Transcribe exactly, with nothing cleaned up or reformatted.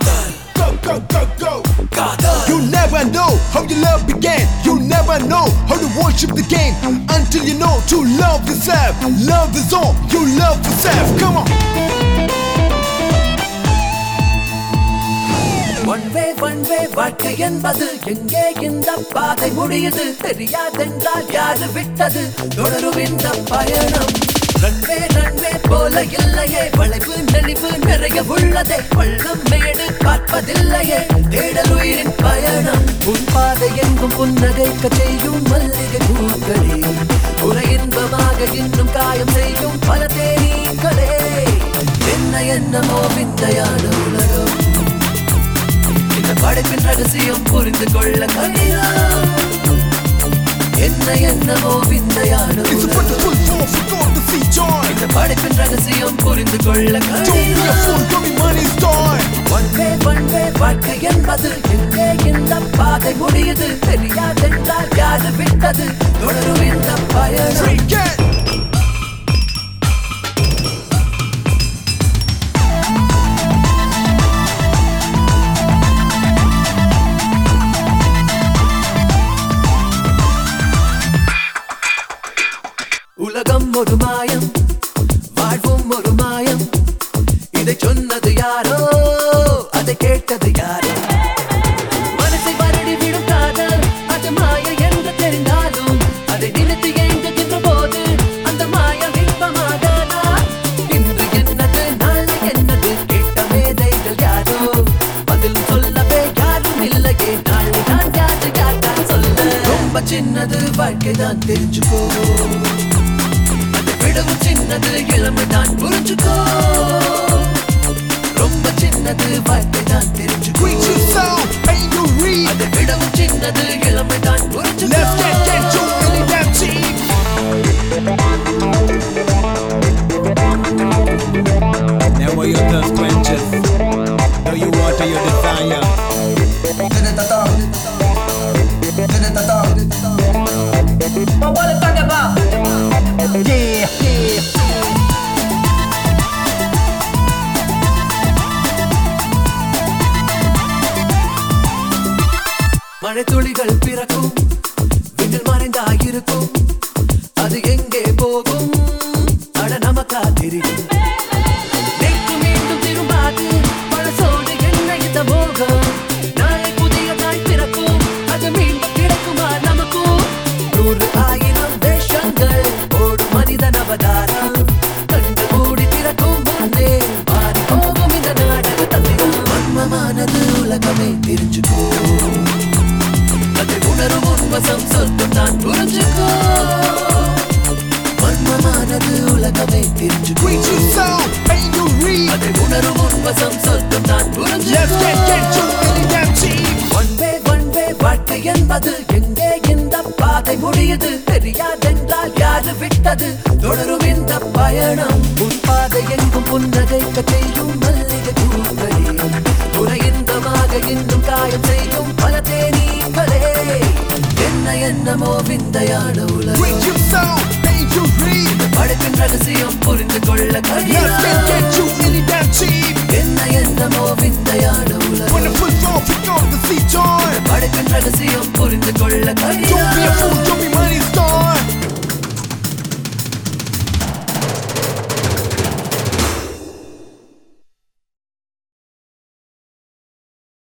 Go, go, go, go. You never know how your love began. You never know how to worship the game until you know to love yourself. Love is all. You love yourself. Come on. One way, one way, வாழ்க்கை என்பது எங்கே இந்த பாதை முடியுது தெரியாதென்றால் யாரு விட்டது தொடரும் இந்த பயணம் ரன்வே ரன்வே போல இல்லையே வளைவு நெளிவு நிறைய உள்ளதே பள்ளம் மேடு பார்ப்பதில்லையே தேடல் உயிரின் பயணம் உன் பாதை எங்கும் புன்னகைக்க செய்யும் மல்லிகை பூக்களே உரை இன்பமாக இன்னும் காயம் செய்யும் பல தேனீக்களே என்ன என்னமோ விந்தையான உலகம் இந்த படைப்பின் ரகசியம் புரிந்து கொள்ள கடினம் என்ன என்னமோ விந்தையான உலகம் இந்த படைப்பின் ரகசியம் புரிந்து கொள்ள ஒன்றே ஒன்றே வாழ்க்கை என்பது எங்கே இந்த பாதை முடியுது தெரியாதென்றால் யாரு விட்டது தொடரும் இந்த பயணம் உலகம் ஒரு மாயம் வாழ்வும் ஒரு மாயம் இதை சொன்னது யாரோ அதை கேட்டது யாரோ மனசை வருடி விடும் காதல் அது மாய என்று தெரிந்தாலும் அதை நினைத்து எங்குகின்ற போது அந்த மாயம் இன்பமாகாதா இன்று என்னது நாளை என்னது கேட்ட மேதைகள் யாரோ பதில் சொல்லவே யாரும் இல்லையே நாளை நான் யாரு யார்தான் சொல்ல ரொம்ப சின்னது வாழ்க்கைதான் தெரிஞ்சுக்கோ விடவும் சின்னது இளமைதான் புரிஞ்சுக்கோ ரொம்ப சின்னது வாழ்க்கைதான் தெரிஞ்சுக்கோ அதை விடவும் சின்னது இளமைதான் புரிஞ்சுக்கோ Never your thirst quenches, though you water your desire. But what it's talking about? Yeah, yeah. மழை துளிகள் பிறக்கும் விண்ணில் மறைந்தாயிருக்கும் அது எங்கே போகும் அட நமக்கா தெரியும் நேற்று மீண்டும் திரும்பாது பழசோடு என்ன இந்த மோகம் நாளை புதியதாய் பிறக்கும் அது மீண்டும் கிடைக்குமா நமக்கும் நூறு ஆயிரம் வேஷங்கள் ஓடும் மனிதன் அவதாரம் கண்டு மூடி திறக்கும் முன்னே மாறி போகும் இந்த நாடக தந்திரம் மர்மமானது உலகமே தெரிஞ்சுக்கோ அதை உணரும் உன்வசம் சொர்க்கம் நான் புரிஞ்சுக்கோ மர்மமானது உலகமே தெரிஞ்சுக்கோ அதை உணரும் உன்வசம் சொர்க்கம் நான் புரிஞ்சுக்கோ ஒன்றே ஒன்றே வாழ்க்கை என்பது எங்கே இந்த பாதை முடியுது தெரியாதென்றால் யாரு விட்டது தொடரும் இந்த பயணம் உன் பாதை எங்கும் புன்னகைக்க செய்யும் மல்லிகை பூக்களே உரை இன்பமாக இன்னும் காயம் செய்யும் பல தேனீக்களே என்ன என்னமோ விந்தையான உலகம் படைப்பின் ரகசியம் புரிந்து கொள்ள கடினம் என்ன என்னமோ விந்தையான உலகம் படைப்பின் ரகசியம் புரிந்து கொள்ள கடினம்